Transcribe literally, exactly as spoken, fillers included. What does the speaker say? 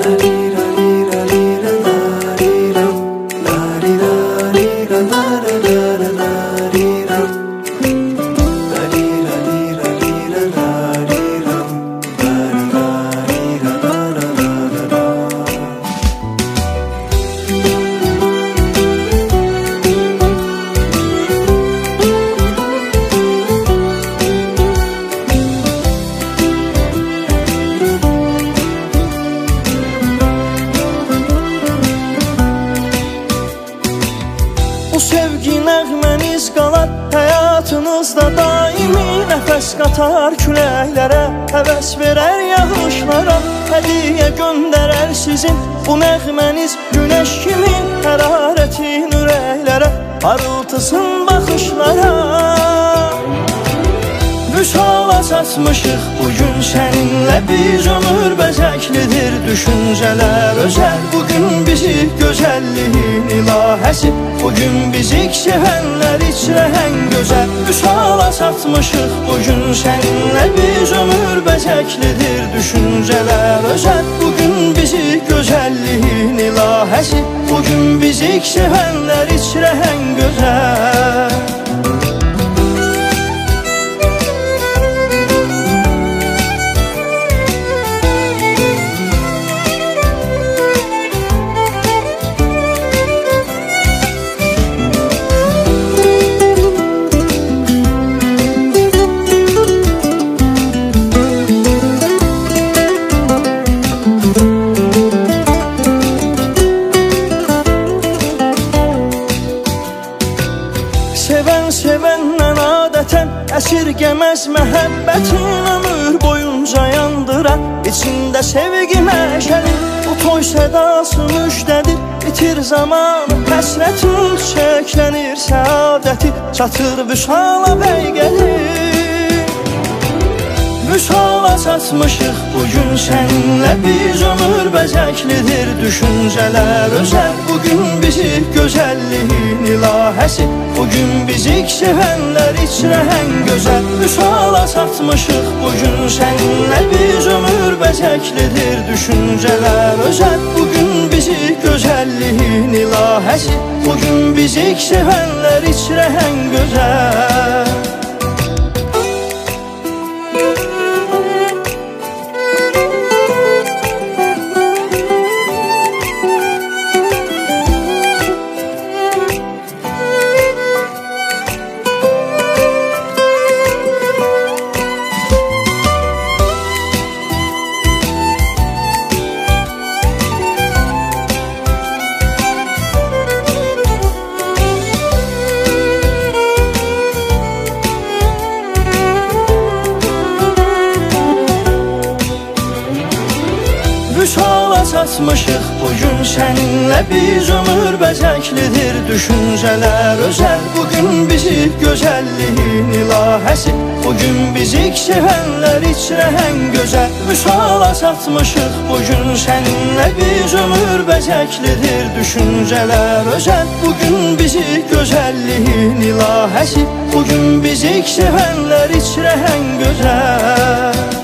Bu sevgi nəğməniz qalar həyatınızda daimi, nəfəs qatar küləklərə, həvəs verər yağışlara, hədiyyə göndərər sizin bu nəğməniz günəş kimi, hərarətin ürəklərə, parıltısın baxışlara. Vüsala çatmışıq bugün səninlə biz, ömür bəzəklidir düşüncələr özəl. Bugün bizi gözəlliyin ilahəsi, bugün bizi sevənlər içrəhən gözəl. Vüsala çatmışıq bugün səninlə biz, ömür bəzəklidir düşüncələr özəl. Bugün bizi gözəlliyin ilahəsi, bugün bizi sevənlər içrəhən gözəl. Sevən sevəndən adətən əsirgəməz məhəbbətin, ömür boyunca yandırar içində sevgi məşəli. Bu toy sədası müjdədir, bitir zamanı həsrətin, çiçəklənir səadəti, çatır vüsala bəy gəlir. Vüsala çatmışıq bugün səninlə biz, ömür bəzəklidir düşüncələr özəl. Bugün bizi gözəlliyin ilahəsi, bugün bizi sevənlər içrəhən gözəl. Vüsala çatmışıq bugün səninlə biz, ömür bəzəklidir düşüncələr özəl. Bugün bizi gözəlliyin ilahəsi, bugün bizi sevənlər içrəhən gözəl. Vüsala çatmışıq bugün səninlə biz, ömür bəzəklidir düşüncələr özəl. Bugün bizi gözəlliyin ilahəsi, bugün bizi sevənlər içrəhən gözəl. Vüsala çatmışıq bugün səninlə biz, ömür bəzəklidir düşüncələr özəl. Bugün bizi gözəlliyin ilahəsi, bugün bizi sevənlər içrəhən gözəl.